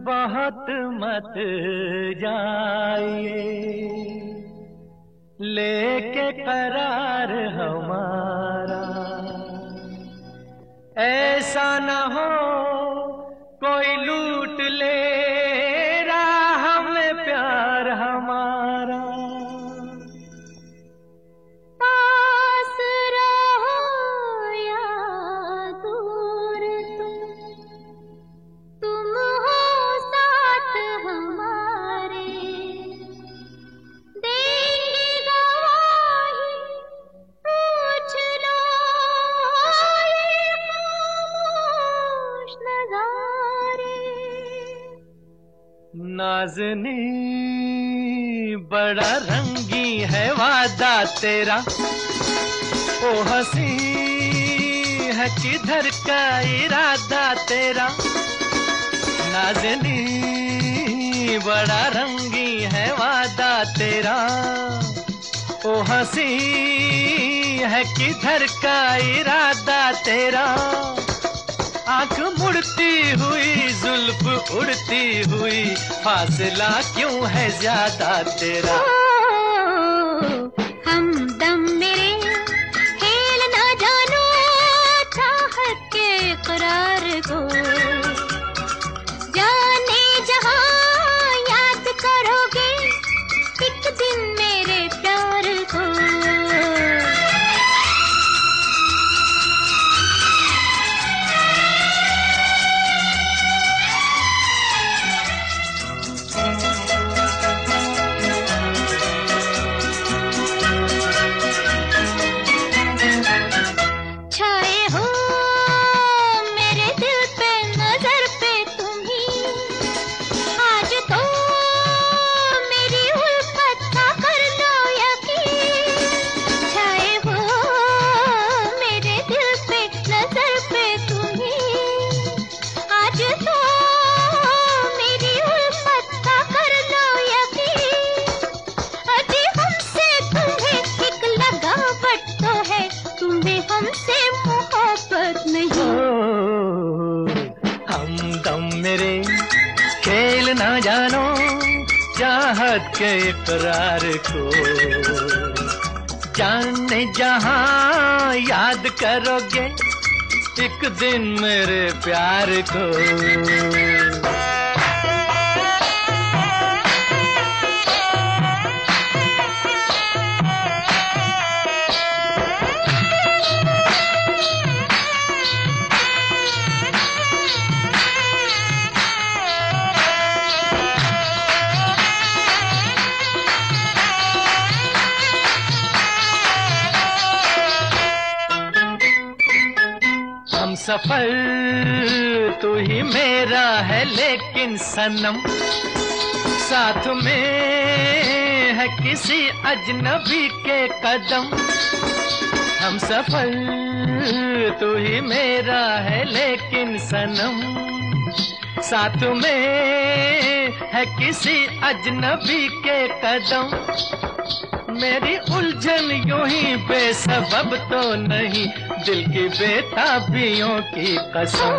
बहुत मत जाइए, लेके करार हमारा। ऐसा न हो कोई लूट ले राह में प्यार हमारा। पास रहो या दूर, तुम हो साथ हमारे। देंगे गवाही पूछ लो ये खामोश नज़ारे। नाज़नी बड़ा रंगी है वादा तेरा, ओ हंसी है किधर का इरादा तेरा। नाज़नी बड़ा रंगी है वादा तेरा, ओ हंसी है किधर का इरादा तेरा। आंख मुड़ती हुई जुल्फ उड़ती हुई, फासला क्यों है ज्यादा तेरा। हमदम मेरे खेल ना जानो चाहत के इकरार को। जाने जहां याद करोगे एक दिन मेरे प्यार को। छाए हो मेरे दिल पे नजर पे तुम ही, आज तो मेरी उल्फत का कर लो यकीन। छाए हो मेरे दिल पे नजर पे तुम ही, आज तो मेरी उल्फत का कर लो यकीन। अजी हमसे तुम्हें एक लगावट तो है, तुम्हें हमसे मोहब्बत नहीं। हमदम मेरे खेल ना जानो चाहत के इकरार को। जाने जहां याद करोगे एक दिन मेरे प्यार को। हम सफर तू ही मेरा है लेकिन सनम, साथ में है किसी अजनबी के कदम। हम सफर तू ही मेरा है लेकिन सनम, साथ में है किसी अजनबी के कदम। मेरी उलझन यूं ही बेसबब तो नहीं, दिल की बेताबियों की कसम।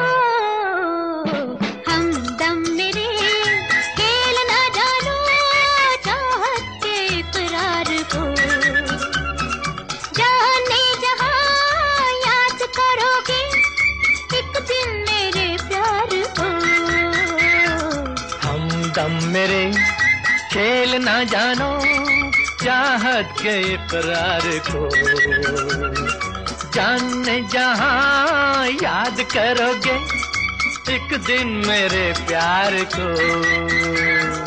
हमदम मेरे खेल ना जानो चाहत के इकरार को। जाने जहां याद करोगे एक दिन मेरे प्यार को। हमदम मेरे खेल ना जानो चाहत के इकरार को। जाने जहां याद करोगे एक दिन मेरे प्यार को।